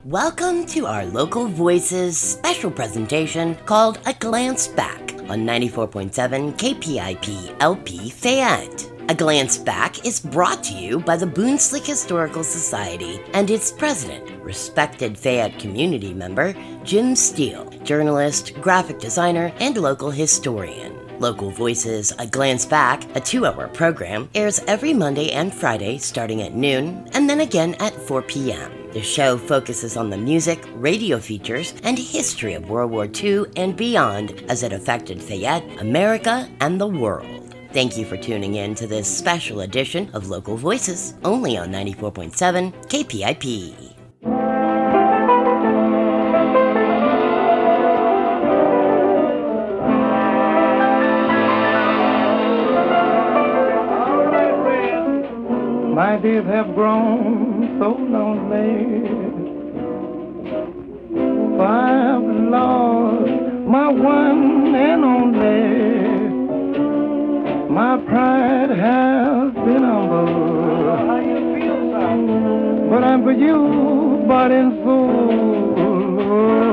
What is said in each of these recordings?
Welcome to our Local Voices special presentation called A Glance Back on 94.7 KPIP LP Fayette. A Glance Back is brought to you by the Boonslick Historical Society and its president, respected Fayette community member Jim Steele, journalist, graphic designer, and local historian. Local Voices A Glance Back, a 2-hour program, airs every Monday and Friday starting at noon and then again at 4 p.m. The show focuses on the music, radio features, and history of World War II and beyond as it affected Fayette, America, and the world. Thank you for tuning in to this special edition of Local Voices, only on 94.7 KPIP. My days have grown so lonely, for I've lost my one and only. My pride has been humbled, How you feel, son? but I'm for you, body and soul.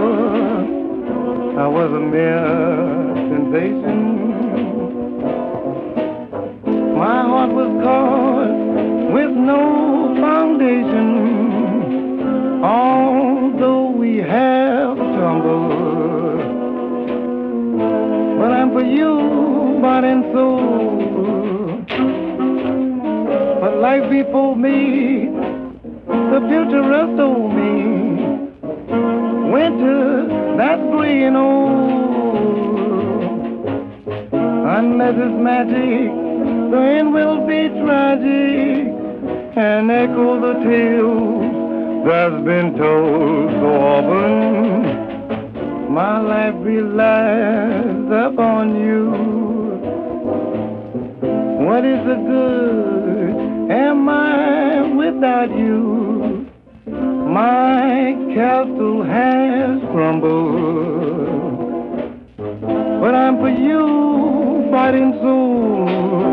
I was a mere sensation. My heart was caught with no foundation, although we have tumbled. But I'm for you, body and soul. But life before me, the futurist told me, winter, that's gray and old. Unless it's magic, the end will be tragic and echo the tales that's been told so often. My life relies upon you. What is the good? Am I without you? My castle has crumbled, but I'm for you, body and soul.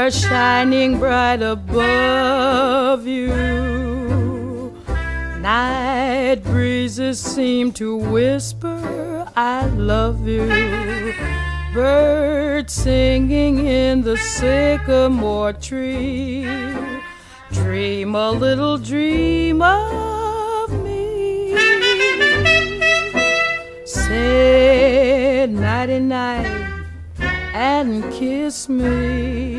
stars shining bright above you. Night breezes seem to whisper, I love you. Birds singing in the sycamore tree. Dream a little dream of me. Say nighty-night and kiss me.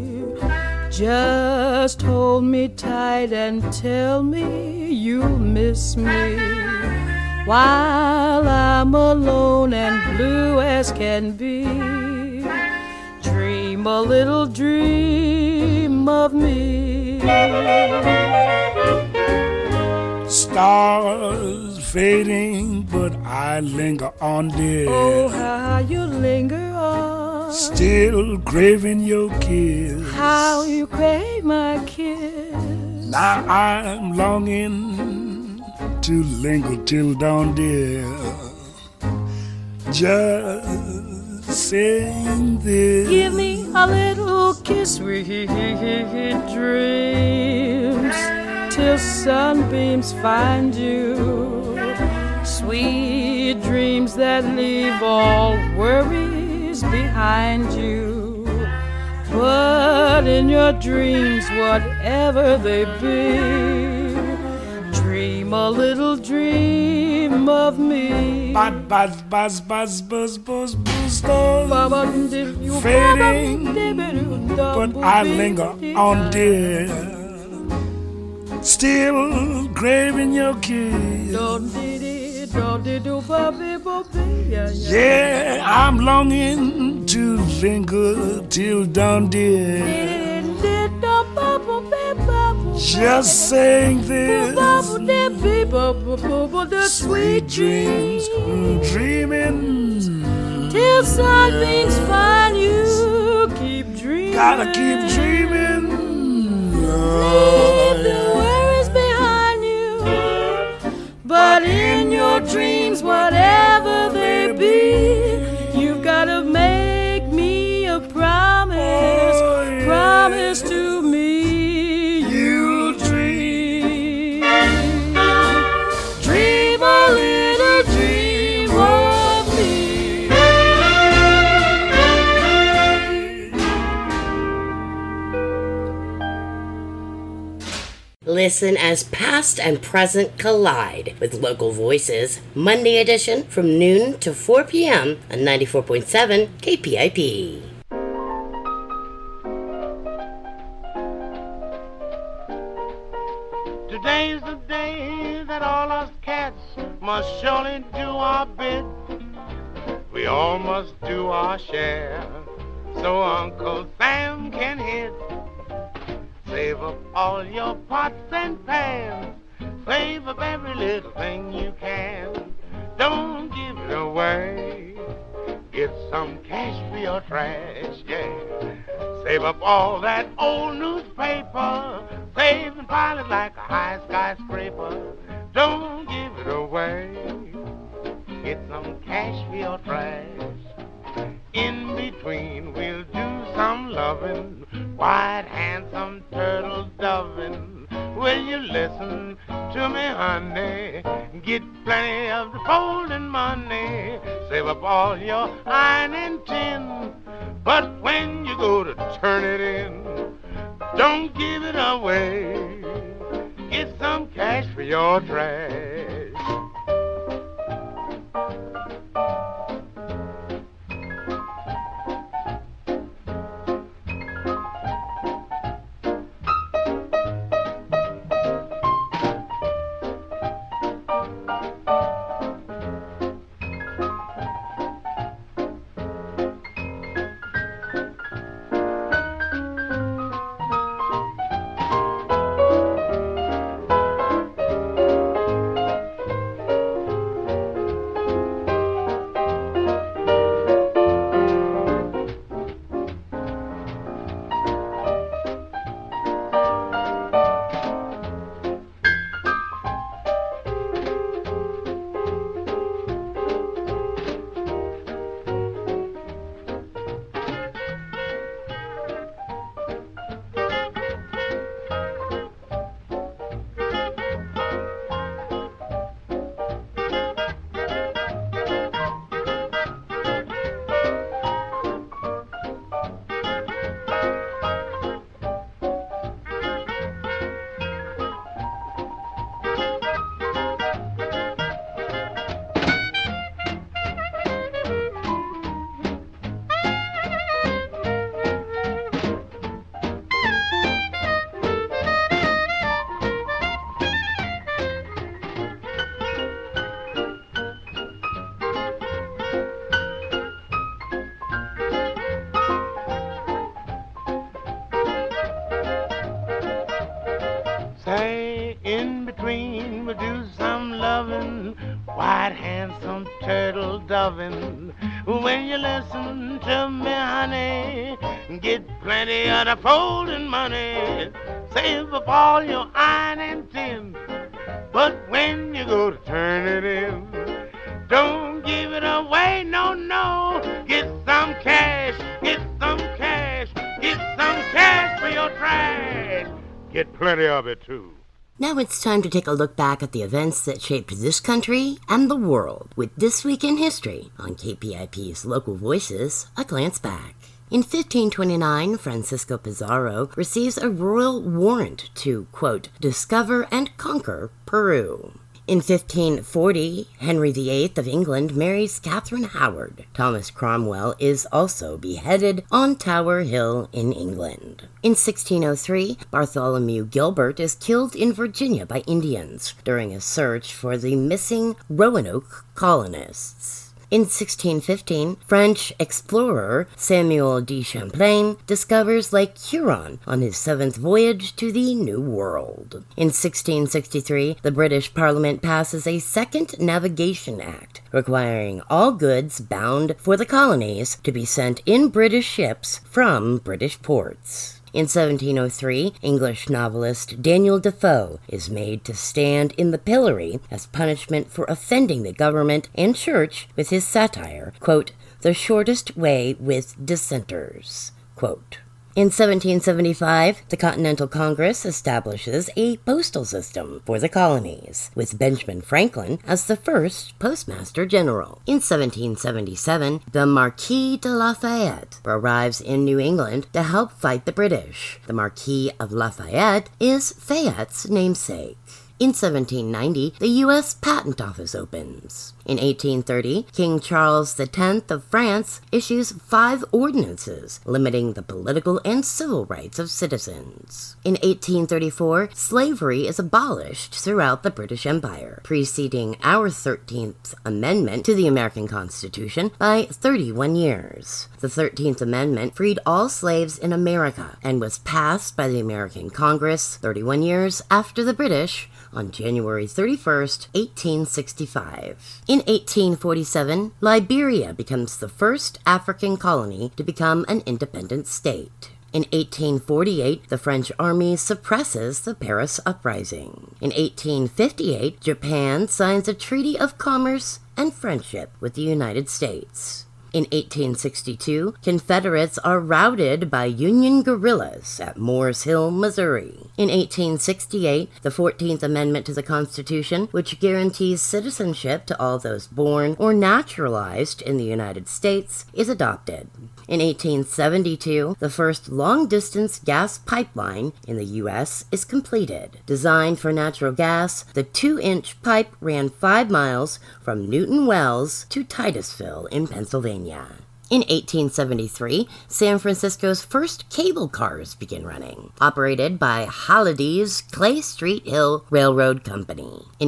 Just hold me tight and tell me you'll miss me. While I'm alone and blue as can be, dream a little dream of me. Stars fading, but I linger on, dear. Oh, how you linger on. Still craving your kiss. How you crave my kiss. Now I'm longing to linger till dawn, dear. Just saying this. Give me a little kiss, sweet dreams, till sunbeams find you. Sweet dreams that leave all worries behind you. But in your dreams, whatever they be, dream a little dream of me. Buzz, buzz, buzz, buzz, buzz, buzz, stars fading, but I linger on, dear. Still craving your kiss. Yeah, I'm longing to linger till dawn, dear. Just saying this. Sweet dreams, dreaming till sunbeams find you. Keep dreaming. Gotta keep dreaming. Leave the worries behind you. But in your dreams, whatever they be, you've gotta make me a promise. Oh, yeah. Promise to me you'll dream. Dream a little dream of me. Listen as past and present collide with Local Voices, Monday edition from noon to 4 p.m. on 94.7 KPIP. Today's the day that all us cats must surely do our bit. We all must do our share so Uncle Sam can hit. Save up all your pots and pans. Save up every little thing you can. Don't give it away. Get some cash for your trash, yeah. Save up all that old newspaper. Save and pile it like a high skyscraper. Don't give it away. Get some cash for your trash. In between we'll do some loving. White, handsome turtle dovin'. Will you listen to me, honey? Get plenty of the folding money. Save up all your iron and tin. But when you go to turn it in, don't give it away. Get some cash for your trash. loving when you listen to me, honey. Get plenty of the folding money. Save up all your iron and tin. But when you go to turn it in, don't give it away, no, no. Get some cash, get some cash, get some cash for your trash. Get plenty of it, too. Now it's time to take a look back at the events that shaped this country and the world with This Week in History on KPIP's Local Voices, A Glance Back. In 1529, Francisco Pizarro receives a royal warrant to, quote, discover and conquer Peru. In 1540, Henry VIII of England marries Catherine Howard. Thomas Cromwell is also beheaded on Tower Hill in England. In 1603, Bartholomew Gilbert is killed in Virginia by Indians during a search for the missing Roanoke colonists. In 1615, French explorer Samuel de Champlain discovers Lake Huron on his 7th voyage to the New World. In 1663, the British Parliament passes a Second Navigation Act, requiring all goods bound for the colonies to be sent in British ships from British ports. In 1703, English novelist Daniel Defoe is made to stand in the pillory as punishment for offending the government and church with his satire, quote, The Shortest Way with Dissenters, quote. In 1775, the Continental Congress establishes a postal system for the colonies, with Benjamin Franklin as the first Postmaster General. In 1777, the Marquis de Lafayette arrives in New England to help fight the British. The Marquis of Lafayette is Fayette's namesake. In 1790, the U.S. Patent Office opens. In 1830, King Charles X of France issues 5 ordinances limiting the political and civil rights of citizens. In 1834, slavery is abolished throughout the British Empire, preceding our 13th Amendment to the American Constitution by 31 years. The 13th Amendment freed all slaves in America and was passed by the American Congress 31 years after the British on January 31st, 1865. In 1847, Liberia becomes the first African colony to become an independent state. In 1848, the French army suppresses the Paris Uprising. In 1858, Japan signs a treaty of commerce and friendship with the United States. In 1862, Confederates are routed by Union guerrillas at Moores Hill, Missouri. In 1868, the 14th Amendment to the Constitution, which guarantees citizenship to all those born or naturalized in the United States, is adopted. In 1872, the first long-distance gas pipeline in the U.S. is completed. Designed for natural gas, the 2-inch pipe ran 5 miles from Newton Wells to Titusville in Pennsylvania. In 1873, San Francisco's first cable cars begin running, operated by Holliday's Clay Street Hill Railroad Company. In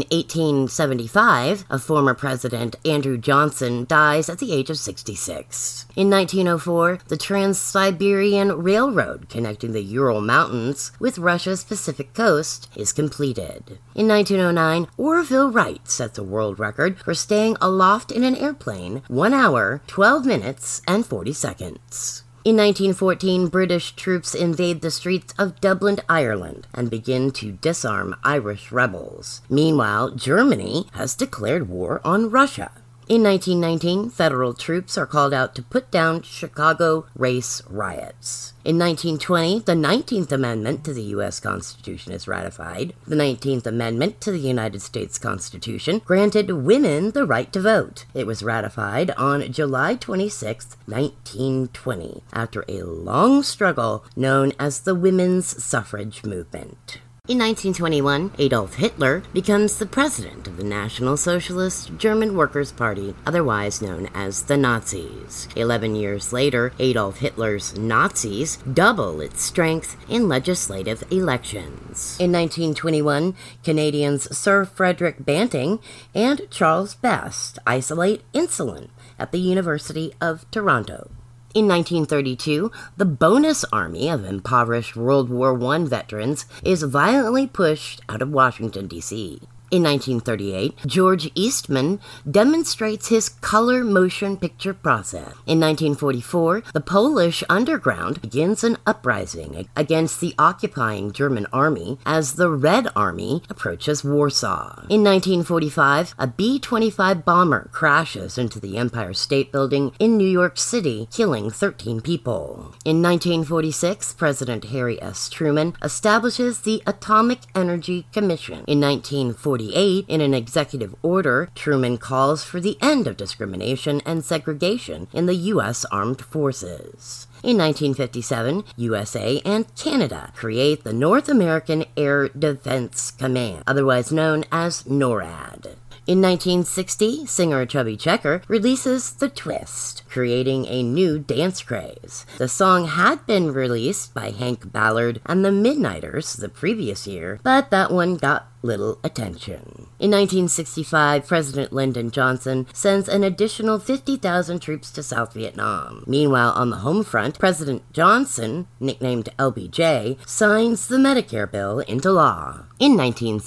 1875, a former president, Andrew Johnson, dies at the age of 66. In 1904, the Trans-Siberian Railroad connecting the Ural Mountains with Russia's Pacific coast is completed. In 1909, Orville Wright set the world record for staying aloft in an airplane 1 hour, 12 minutes, and 40 seconds. In 1914, British troops invade the streets of Dublin, Ireland, and begin to disarm Irish rebels. Meanwhile, Germany has declared war on Russia. In 1919, federal troops are called out to put down Chicago race riots. In 1920, the 19th Amendment to the U.S. Constitution is ratified. The 19th Amendment to the United States Constitution granted women the right to vote. It was ratified on July 26, 1920, after a long struggle known as the Women's Suffrage Movement. In 1921, Adolf Hitler becomes the president of the National Socialist German Workers' Party, otherwise known as the Nazis. 11 years later, Adolf Hitler's Nazis double its strength in legislative elections. In 1921, Canadians Sir Frederick Banting and Charles Best isolate insulin at the University of Toronto. In 1932, the bonus army of impoverished World War I veterans is violently pushed out of Washington, D.C. In 1938, George Eastman demonstrates his color motion picture process. In 1944, the Polish underground begins an uprising against the occupying German army as the Red Army approaches Warsaw. In 1945, a B-25 bomber crashes into the Empire State Building in New York City, killing 13 people. In 1946, President Harry S. Truman establishes the Atomic Energy Commission. In 1948, in an executive order, Truman calls for the end of discrimination and segregation in the U.S. Armed Forces. In 1957, USA and Canada create the North American Air Defense Command, otherwise known as NORAD. In 1960, singer Chubby Checker releases The Twist, creating a new dance craze. The song had been released by Hank Ballard and the Midnighters the previous year, but that one got little attention. In 1965, President Lyndon Johnson sends an additional 50,000 troops to South Vietnam. Meanwhile, on the home front, President Johnson, nicknamed LBJ, signs the Medicare bill into law. In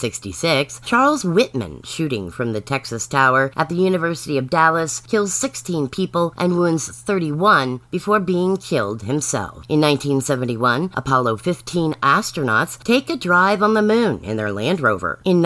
1966, Charles Whitman, shooting from the Texas Tower at the University of Dallas, kills 16 people and wounds 31 before being killed himself. In 1971, Apollo 15 astronauts take a drive on the moon in their Land Rover. In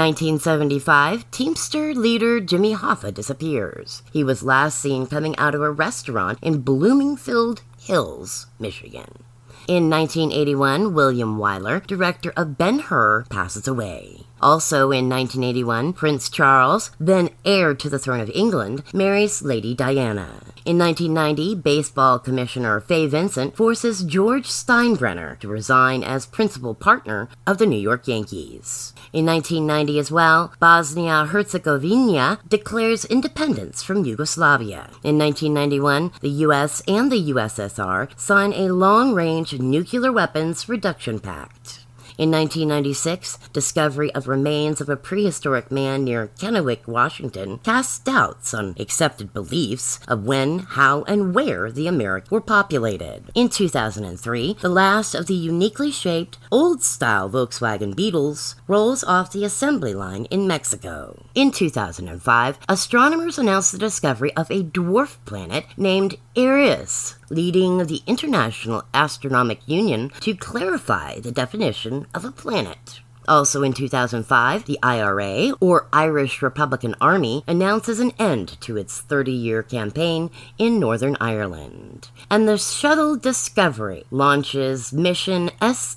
1975, Teamster leader Jimmy Hoffa disappears. He was last seen coming out of a restaurant in Bloomingfield Hills, Michigan. In 1981, William Wyler, director of Ben-Hur, passes away. Also in 1981, Prince Charles, then heir to the throne of England, marries Lady Diana. In 1990, baseball commissioner Fay Vincent forces George Steinbrenner to resign as principal partner of the New York Yankees. In 1990 as well, Bosnia-Herzegovina declares independence from Yugoslavia. In 1991, the U.S. and the USSR sign a long-range nuclear weapons reduction pact. In 1996, discovery of remains of a prehistoric man near Kennewick, Washington, casts doubts on accepted beliefs of when, how, and where the Americas were populated. In 2003, the last of the uniquely shaped, old-style Volkswagen Beetles rolls off the assembly line in Mexico. In 2005, astronomers announced the discovery of a dwarf planet named Eris, leading the International Astronomical Union to clarify the definition of a planet. Also in 2005, the IRA, or Irish Republican Army, announces an end to its 30-year campaign in Northern Ireland. And the shuttle Discovery launches mission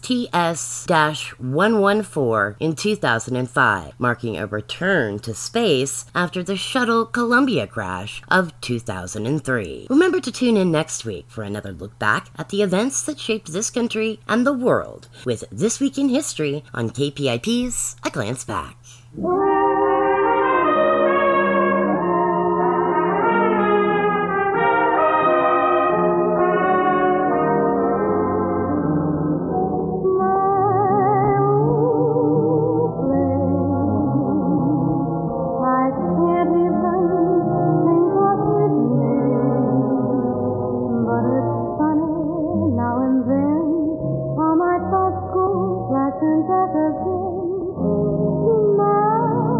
STS-114 in 2005, marking a return to space after the shuttle Columbia crash of 2003. Remember to tune in next week for another look back at the events that shaped this country and the world with This Week in History on KPIP's A Glance Back. Lessons ever been,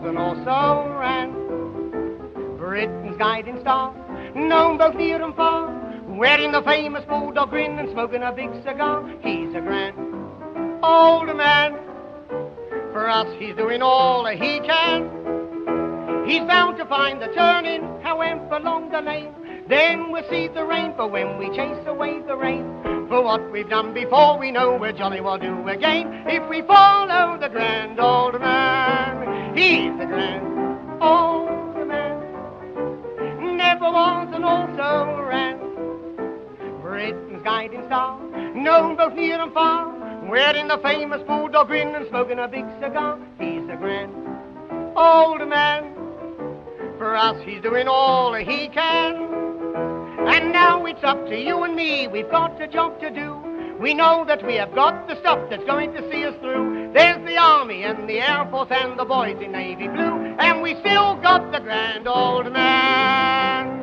and also ran. Britain's guiding star, known both near and far, wearing the famous bulldog grin and smoking a big cigar. He's a grand old man. For us, he's doing all that he can. He's bound to find the turning, however long the lane. Then we'll see the rain, for when we chase away the rain. For what we've done before, we know we're jolly well do again. If we follow the grand old man, he's the grand old man. Never was and also ran. Britain's guiding star, known both near and far, wearing the famous bulldog grin and smoking a big cigar. He's a grand old man. For us, he's doing all that he can. And now it's up to you and me. We've got a job to do. We know that we have got the stuff that's going to see us through. There's the Army and the Air Force and the boys in Navy Blue, and we still got the grand old man.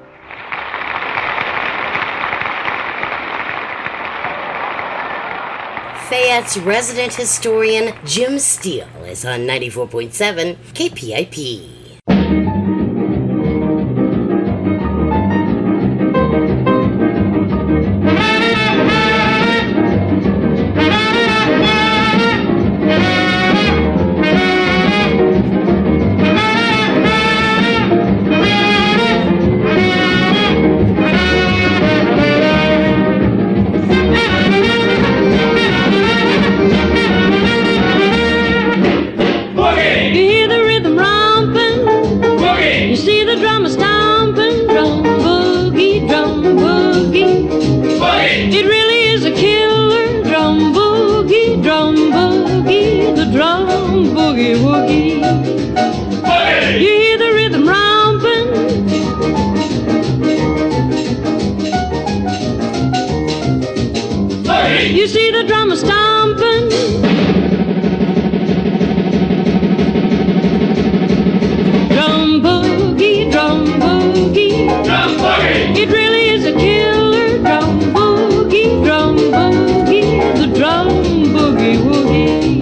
Fayette's resident historian Jim Steele is on 94.7 KPIP. You see the drummer stomping. Drum boogie, drum boogie. Drum boogie. It really is a killer. Drum boogie, the drum boogie woogie.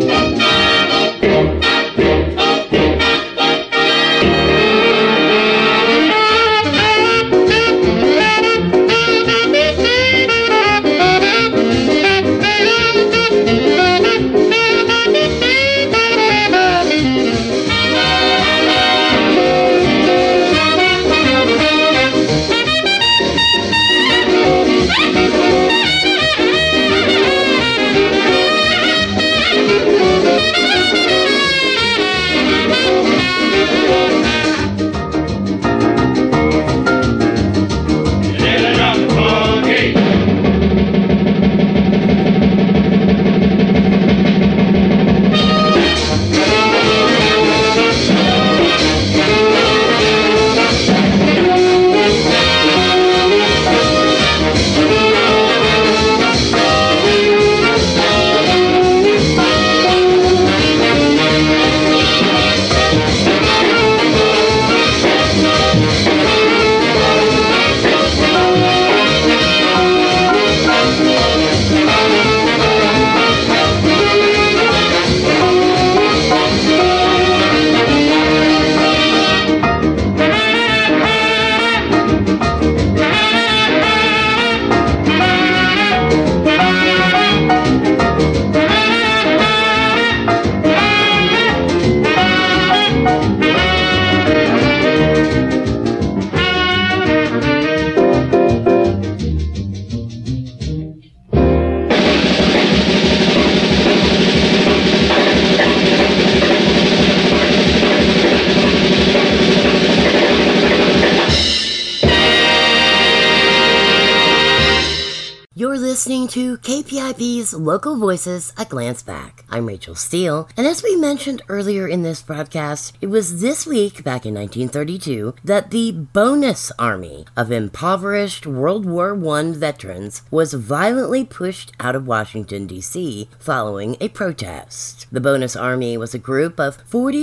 Listening to KPIP's Local Voices, A Glance Back. I'm Rachel Steele, and as we mentioned earlier in this broadcast, it was this week, back in 1932, that the Bonus Army of impoverished World War I veterans was violently pushed out of Washington, D.C. following a protest. The Bonus Army was a group of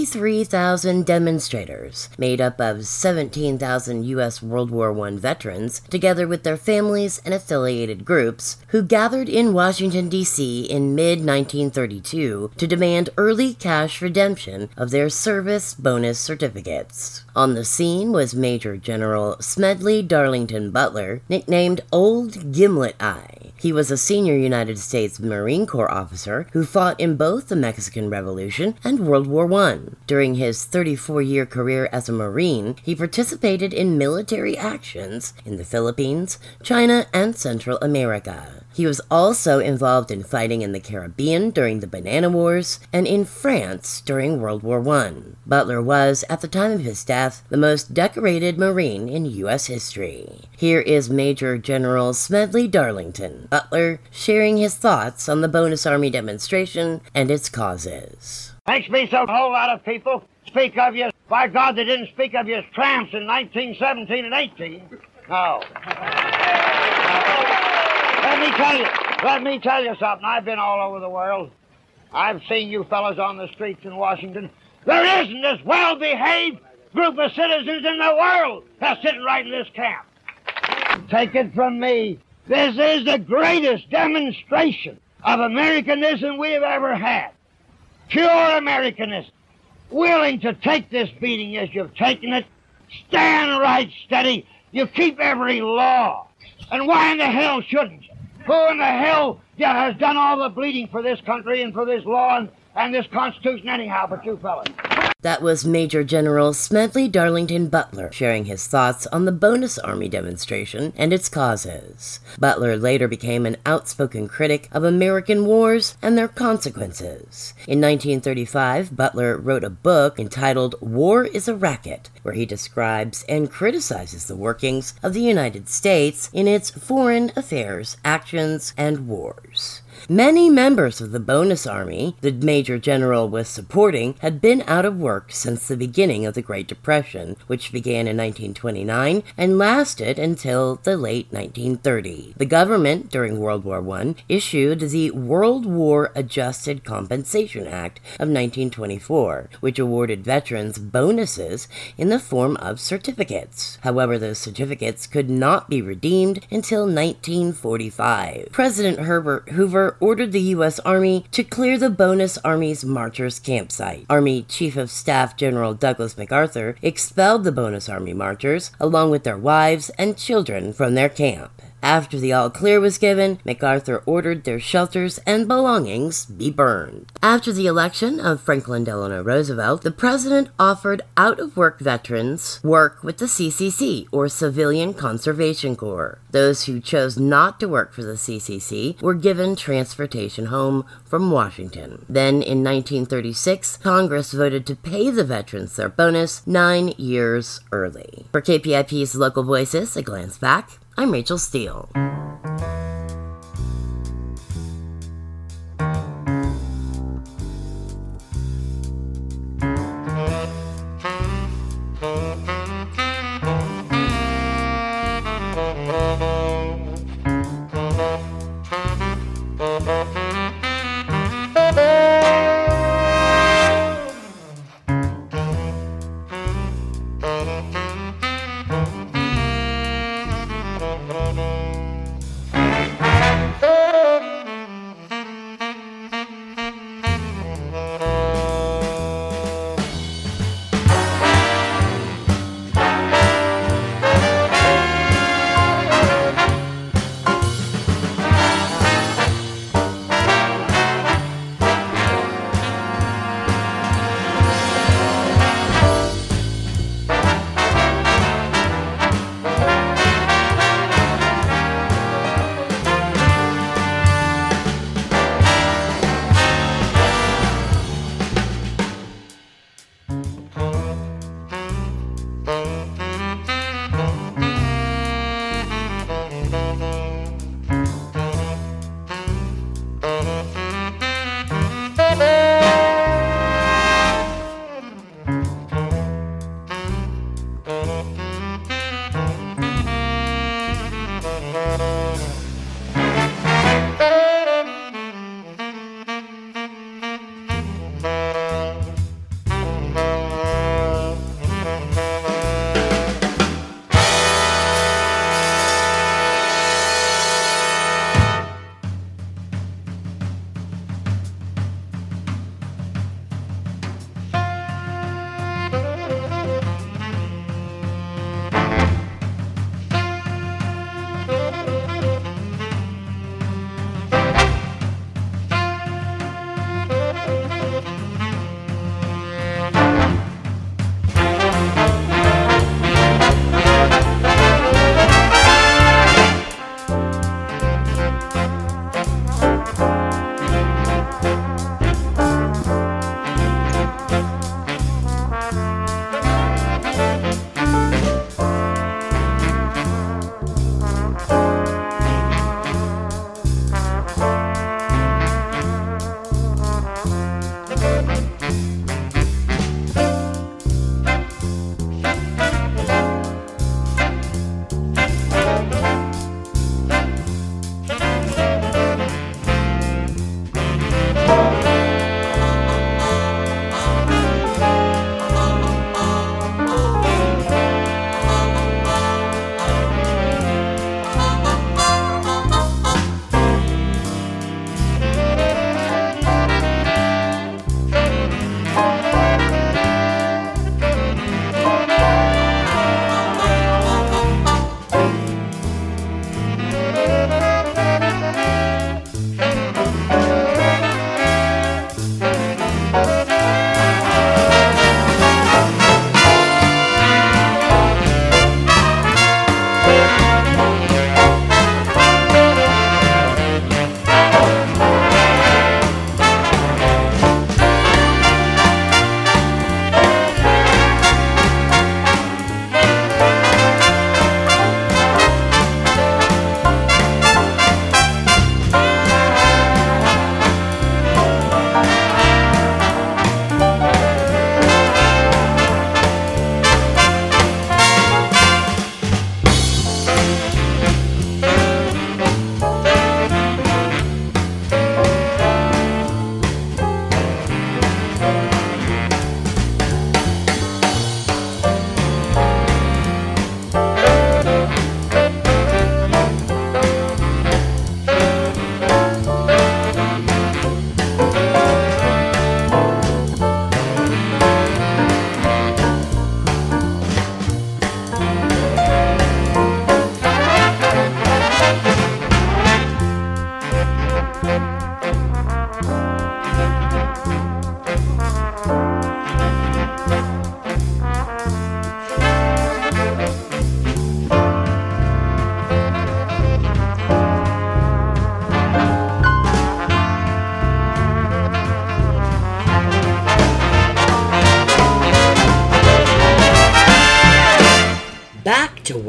43,000 demonstrators, made up of 17,000 U.S. World War I veterans, together with their families and affiliated groups, groups who gathered in Washington, D.C. in mid-1932 to demand early cash redemption of their service bonus certificates. On the scene was Major General Smedley Darlington Butler, nicknamed Old Gimlet Eye. He was a senior United States Marine Corps officer who fought in both the Mexican Revolution and World War I. During his 34-year career as a Marine, he participated in military actions in the Philippines, China, and Central America. He was also involved in fighting in the Caribbean during the Banana Wars and in France during World War I. Butler was, at the time of his death, the most decorated Marine in U.S. history. Here is Major General Smedley Darlington Butler sharing his thoughts on the Bonus Army demonstration and its causes. Makes me so a whole lot of people speak of you. By God, they didn't speak of you as tramps in 1917 and 18. No. Let me tell you something. I've been all over the world. I've seen you fellas on the streets in Washington. There isn't this well-behaved group of citizens in the world that's sitting right in this camp. Take it from me. This is the greatest demonstration of Americanism we've ever had. Pure Americanism. Willing to take this beating as you've taken it. Stand right steady. You keep every law. And why in the hell shouldn't you? Who in the hell has done all the bleeding for this country and for this law and this Constitution anyhow but you fellas? That was Major General Smedley Darlington Butler sharing his thoughts on the Bonus Army demonstration and its causes. Butler later became an outspoken critic of American wars and their consequences. In 1935, Butler wrote a book entitled War is a Racket, where he describes and criticizes the workings of the United States in its foreign affairs, actions, and wars. Many members of the Bonus Army the Major General was supporting had been out of work since the beginning of the Great Depression, which began in 1929 and lasted until the late 1930s. The government, during World War I, issued the World War Adjusted Compensation Act of 1924, which awarded veterans bonuses in the form of certificates. However, those certificates could not be redeemed until 1945. President Herbert Hoover ordered the U.S. Army to clear the Bonus Army's marchers' campsite. Army Chief of Staff General Douglas MacArthur expelled the Bonus Army marchers, along with their wives and children, from their camp. After the all-clear was given, MacArthur ordered their shelters and belongings be burned. After the election of Franklin Delano Roosevelt, the president offered out-of-work veterans work with the CCC, or Civilian Conservation Corps. Those who chose not to work for the CCC were given transportation home from Washington. Then, in 1936, Congress voted to pay the veterans their bonus 9 years early. For KPIP's Local Voices, A Glance Back, I'm Rachel Steele.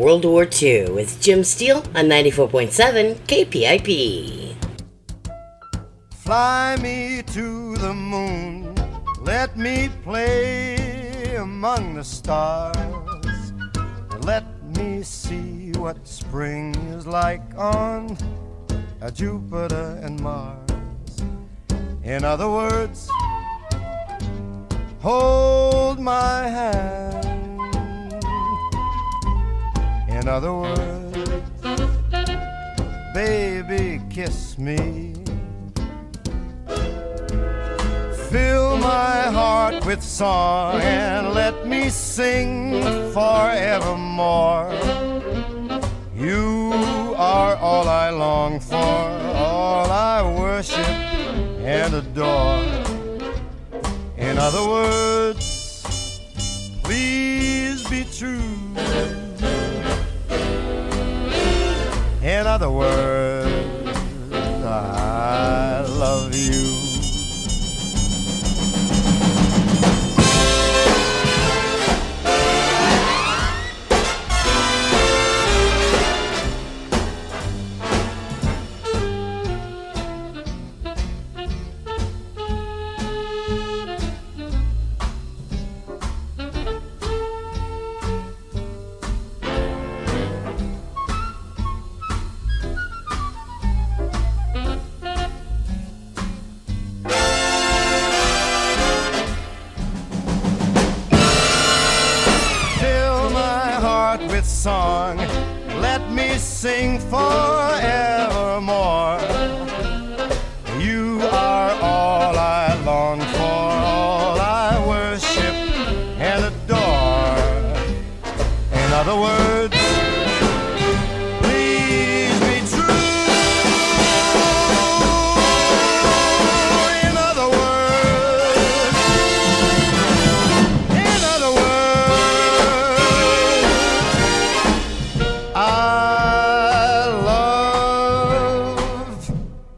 World War II with Jim Steele on 94.7 KPIP. Fly me to the moon, let me play among the stars, and let me see what spring is like on Jupiter and Mars. In other words, hold my hand. In other words, baby, kiss me. Fill my heart with song and let me sing forevermore. You are all I long for, all I worship and adore. In other words, please be true. In other words, I love you. Song, let me sing forevermore. You are all I long for, all I worship and adore. In other words, please be true. In other words, I love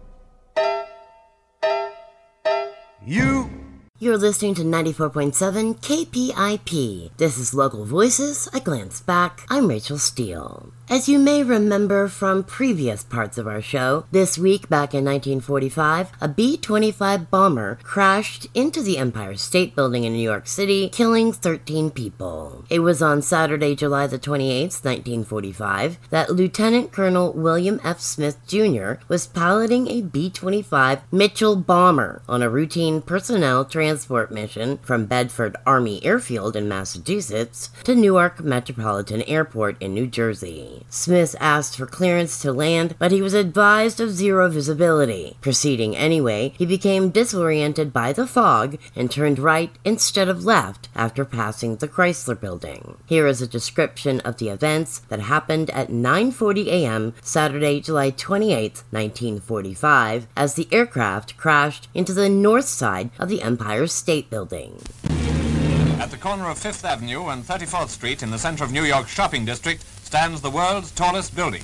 you. You're listening to 94.7 KPIP. This is Local Voices, A Glance Back. I'm Rachel Steele. As you may remember from previous parts of our show, this week back in 1945, a B-25 bomber crashed into the Empire State Building in New York City, killing 13 people. It was on Saturday, July the 28th, 1945, that Lieutenant Colonel William F. Smith, Jr. was piloting a B-25 Mitchell bomber on a routine personnel transport mission from Bedford Army Airfield in Massachusetts to Newark Metropolitan Airport in New Jersey. Smith asked for clearance to land, but he was advised of zero visibility. Proceeding anyway, he became disoriented by the fog and turned right instead of left after passing the Chrysler Building. Here is a description of the events that happened at 9:40 a.m. Saturday, July 28, 1945, as the aircraft crashed into the north side of the Empire State Building. At the corner of 5th Avenue and 34th Street in the center of New York's shopping district stands the world's tallest building,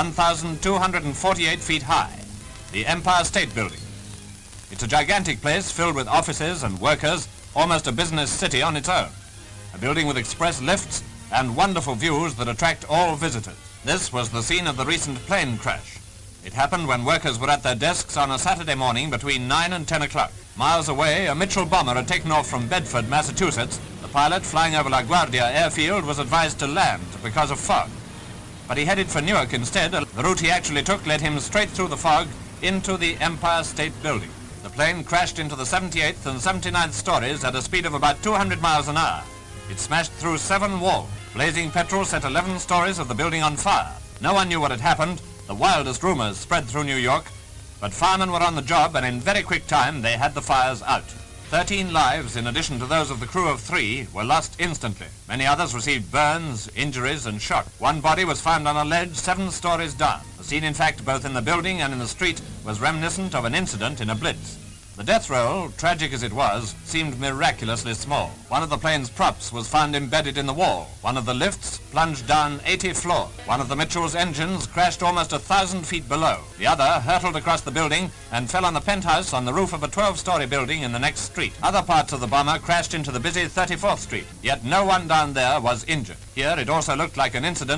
1,248 feet high, the Empire State Building. It's a gigantic place filled with offices and workers, almost a business city on its own. A building with express lifts and wonderful views that attract all visitors. This was the scene of the recent plane crash. It happened when workers were at their desks on a Saturday morning between 9 and 10 o'clock. Miles away, a Mitchell bomber had taken off from Bedford, Massachusetts. The pilot flying over LaGuardia airfield was advised to land because of fog. But he headed for Newark instead. The route he actually took led him straight through the fog into the Empire State Building. The plane crashed into the 78th and 79th stories at a speed of about 200 miles an hour. It smashed through 7 walls. Blazing petrol set 11 stories of the building on fire. No one knew what had happened. The wildest rumors spread through New York, but firemen were on the job, and in very quick time they had the fires out. 13 lives, in addition to those of the crew of 3, were lost instantly. Many others received burns, injuries, and shock. One body was found on a ledge 7 stories down. The scene, in fact, both in the building and in the street, was reminiscent of an incident in a blitz. The death roll, tragic as it was, seemed miraculously small. One of the plane's props was found embedded in the wall. One of the lifts plunged down 80 floors. One of the Mitchell's engines crashed almost 1,000 feet below. The other hurtled across the building and fell on the penthouse on the roof of a 12-story building in the next street. Other parts of the bomber crashed into the busy 34th Street, yet no one down there was injured. Here it also looked like an incident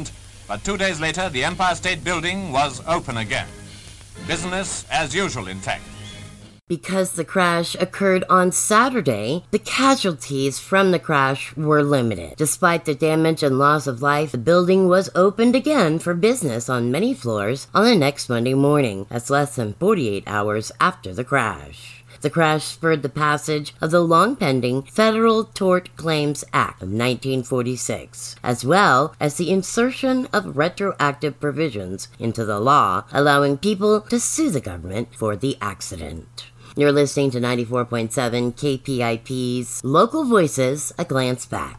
But 2 days later, the Empire State Building was open again. Business as usual, in fact. Because the crash occurred on Saturday, the casualties from the crash were limited. Despite the damage and loss of life, the building was opened again for business on many floors on the next Monday morning. That's less than 48 hours after the crash. The crash spurred the passage of the long-pending Federal Tort Claims Act of 1946, as well as the insertion of retroactive provisions into the law, allowing people to sue the government for the accident. You're listening to 94.7 KPIP's Local Voices, A Glance Back.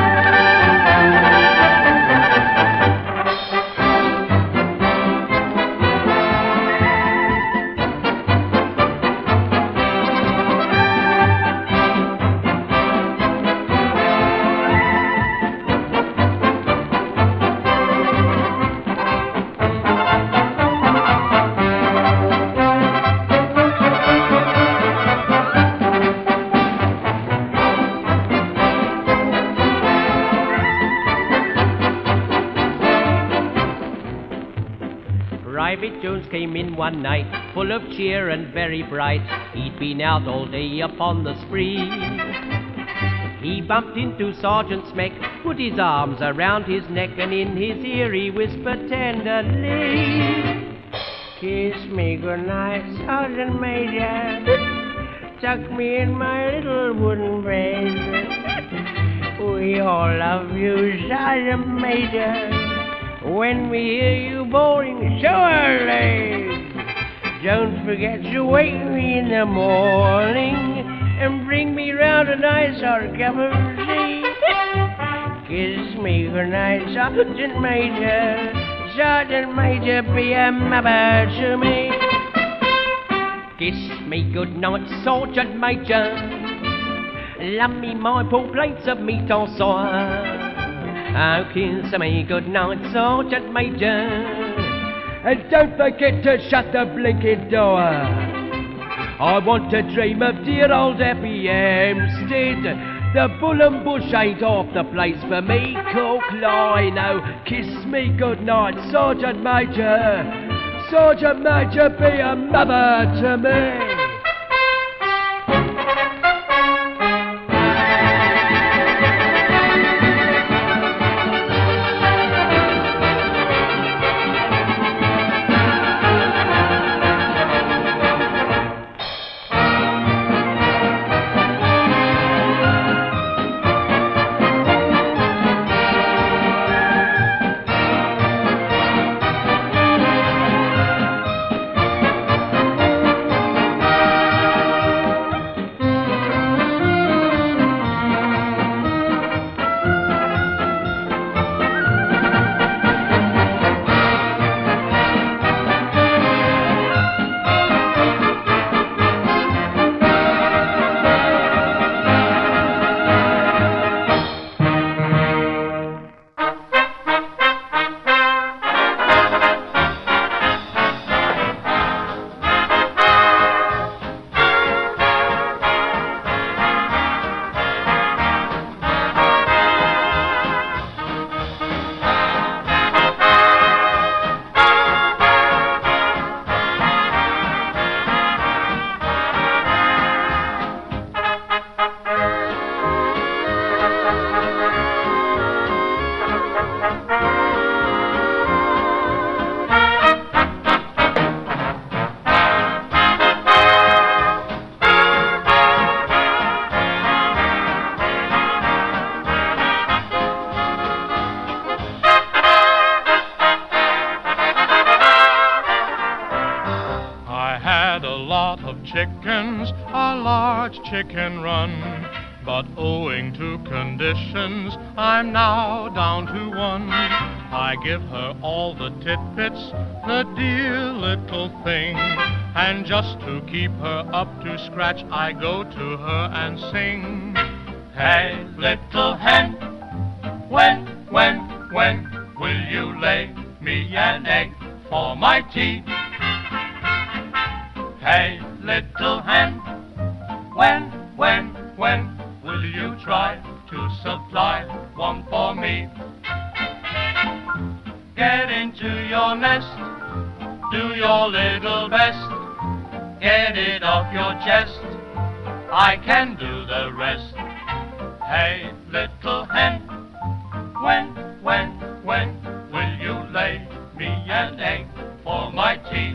Private Jones came in one night, full of cheer and very bright. He'd been out all day upon the spree. He bumped into Sergeant Smeck, put his arms around his neck, and in his ear he whispered tenderly, "Kiss me goodnight, Sergeant Major. Tuck me in my little wooden bed. We all love you, Sergeant Major. When we hear you bowling, show our legs. Don't forget to wake me in the morning and bring me round a nice hot cup of tea. Kiss me goodnight, Sergeant Major. Sergeant Major, be a mother to me. Kiss me goodnight, Sergeant Major. Love me my poor plates of meat en soir. Oh, kiss me goodnight, Sergeant Major. And don't forget to shut the blinking door. I want to dream of dear old Happy Hampstead. The Bull and Bush ain't half the place for me, Cook Line. Oh, kiss me goodnight, Sergeant Major. Sergeant Major, be a mother to me. Chickens, a large chicken run, but owing to conditions, I'm now down to one. I give her all the tidbits, the dear little thing, and just to keep her up to scratch, I go to her and sing. Hey, little hen, when will you lay me an egg for my tea? Hey, little hen, when will you try to supply one for me? little best. Get it off your chest. I can do the rest. Hey, little hen, when will you lay me an egg for my tea?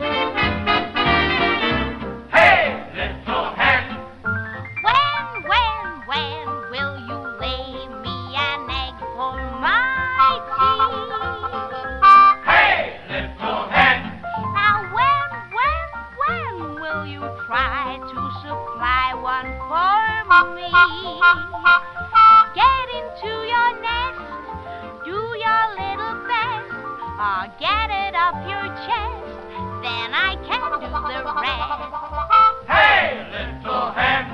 Hey, little hen, when will you lay me an egg for my tea? Hey, little hen, now when will you try to supply one for me? Get into your nest, do your little best, get it off your chest, then I can do the rest. hey, little hen,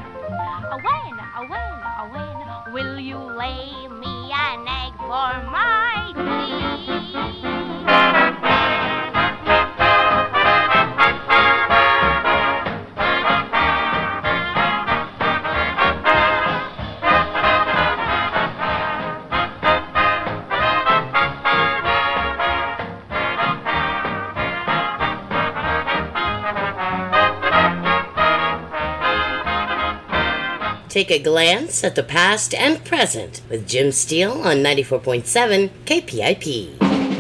When will you lay me an egg for my tea? Take a glance at the past and present with Jim Steele on 94.7 KPIP.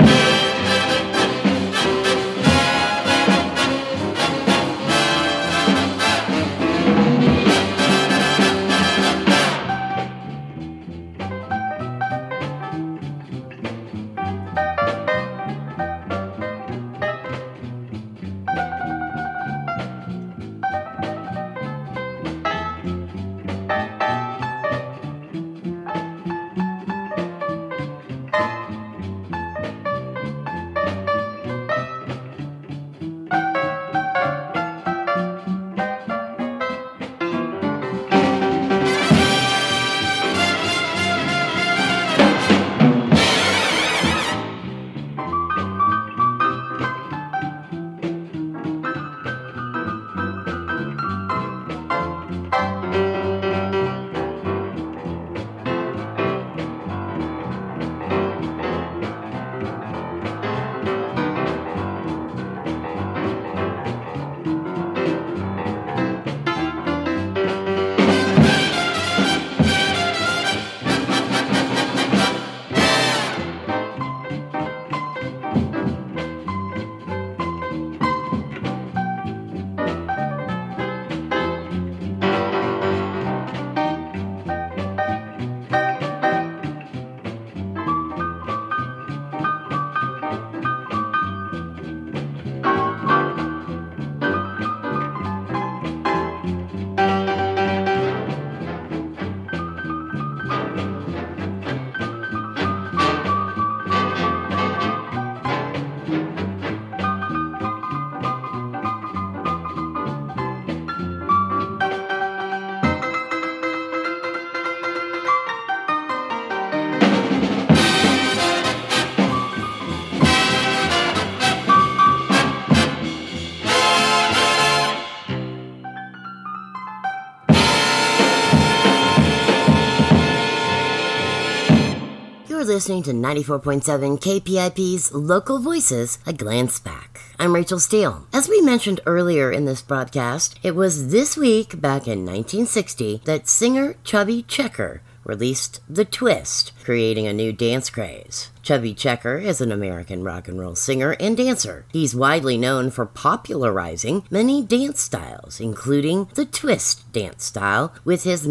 Listening to 94.7 KPIP's Local Voices, A Glance Back. I'm Rachel Steele. As we mentioned earlier in this broadcast, it was this week, back in 1960, that singer Chubby Checker released The Twist, creating a new dance craze. Chubby Checker is an American rock and roll singer and dancer. He's widely known for popularizing many dance styles, including the twist dance style, with his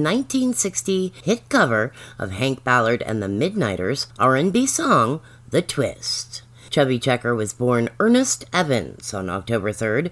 1960 hit cover of Hank Ballard and the Midnighters' R&B song, The Twist. Chubby Checker was born Ernest Evans on October 3rd,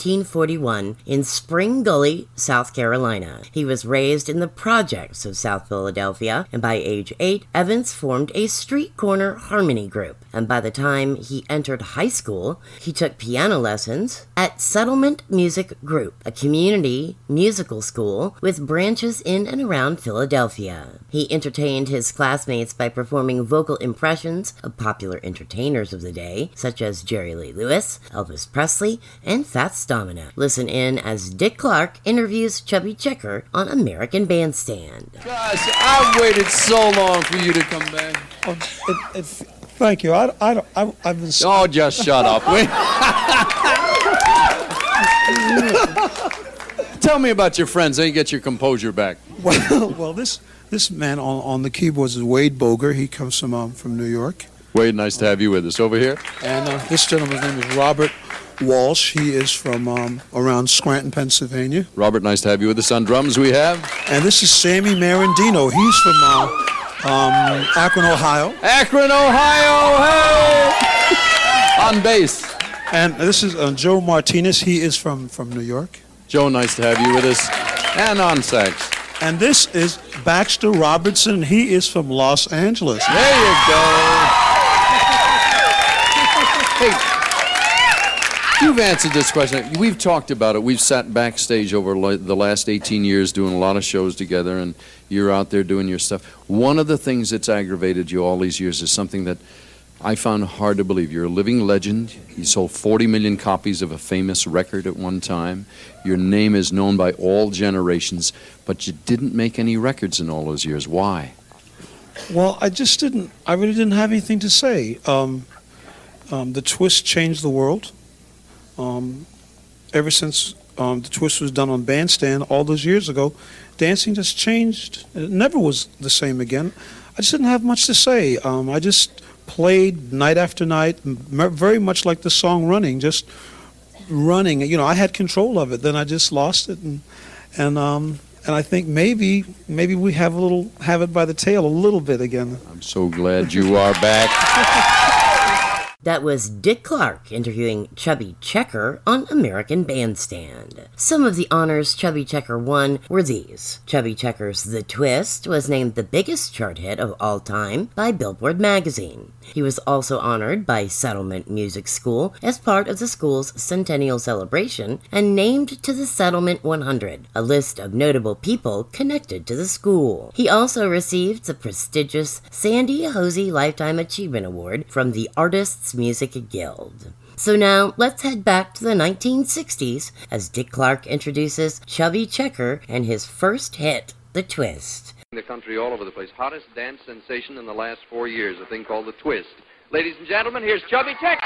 1941, in Spring Gully, South Carolina. He was raised in the projects of South Philadelphia, and by age 8, Evans formed a street corner harmony group. And by the time he entered high school, he took piano lessons at Settlement Music Group, a community musical school with branches in and around Philadelphia. He entertained his classmates by performing vocal impressions of popular entertainers of the day, such as Jerry Lee Lewis, Elvis Presley, and Fats Domino. Listen in as Dick Clark interviews Chubby Checker on American Bandstand. Gosh, I've waited so long for you to come back. Thank you. I've been. Oh, just shut up. Tell me about your friends. Then you get your composure back. Well, this man on the keyboards is Wade Boger. He comes from New York. Wade, nice to have you with us. Over here. And this gentleman's name is Robert Walsh. He is from around Scranton, Pennsylvania. Robert, nice to have you with us. On drums we have. And this is Sammy Marandino. He's from Akron, Ohio. Akron, Ohio, hey! On bass. And this is Joe Martinez. He is from New York. Joe, nice to have you with us. And on sax. And this is Baxter Robertson. He is from Los Angeles. There you go. Hey, you've answered this question. We've talked about it. We've sat backstage over the last 18 years doing a lot of shows together, and you're out there doing your stuff. One of the things that's aggravated you all these years is something that I found hard to believe. You're a living legend. You sold 40 million copies of a famous record at one time. Your name is known by all generations, but you didn't make any records in all those years. Why? Well, I really didn't have anything to say. The Twist changed the world. Ever since the Twist was done on Bandstand all those years ago, dancing just changed. It never was the same again. I just didn't have much to say. I just played night after night, very much like the song Running, just running. You know, I had control of it. Then I just lost it, and I think maybe we have it by the tail a little bit again. I'm so glad you are back. That was Dick Clark interviewing Chubby Checker on American Bandstand. Some of the honors Chubby Checker won were these. Chubby Checker's The Twist was named the biggest chart hit of all time by Billboard magazine. He was also honored by Settlement Music School as part of the school's centennial celebration and named to the Settlement 100, a list of notable people connected to the school. He also received the prestigious Sandy Hosey Lifetime Achievement Award from the Artists Music Guild. So now, let's head back to the 1960s as Dick Clark introduces Chubby Checker and his first hit, The Twist. The country all over the place. Hottest dance sensation in the last 4 years, a thing called The Twist. Ladies and gentlemen, here's Chubby Checker.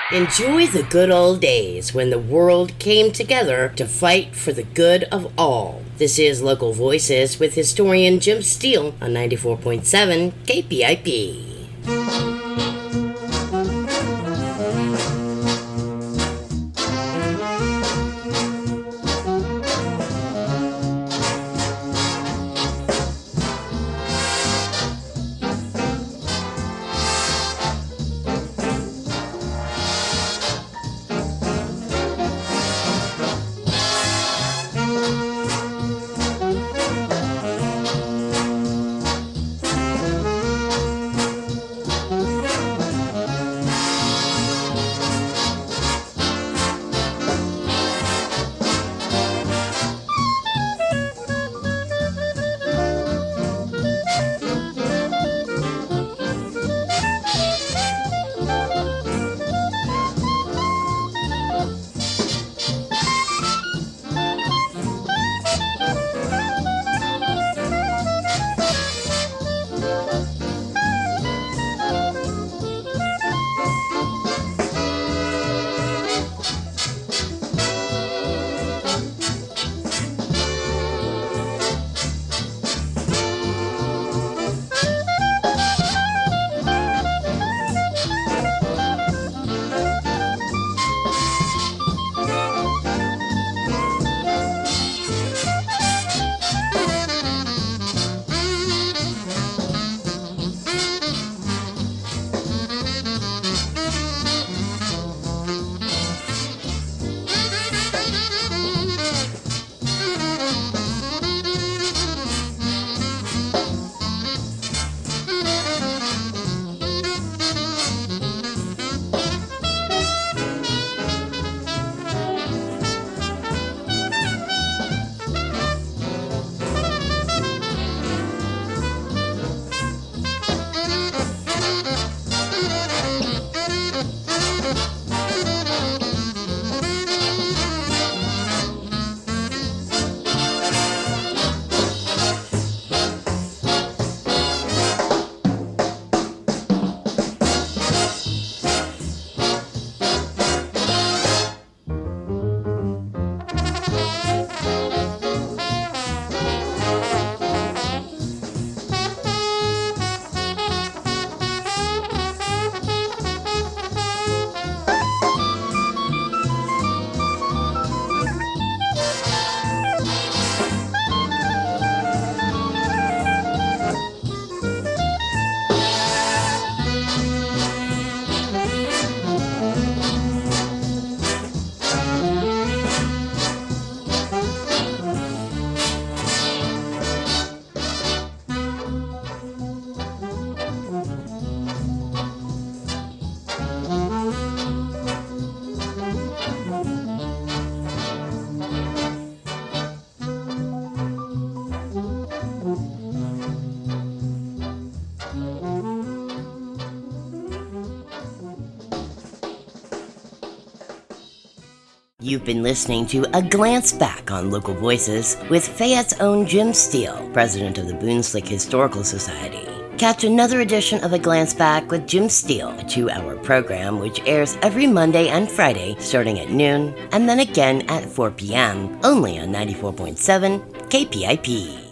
Enjoy the good old days when the world came together to fight for the good of all. This is Local Voices with historian Jim Steele on 94.7 KPIP. You've been listening to A Glance Back on Local Voices with Fayette's own Jim Steele, president of the Boonslick Historical Society. Catch another edition of A Glance Back with Jim Steele, a 2-hour program which airs every Monday and Friday starting at noon and then again at 4 p.m. only on 94.7 KPIP.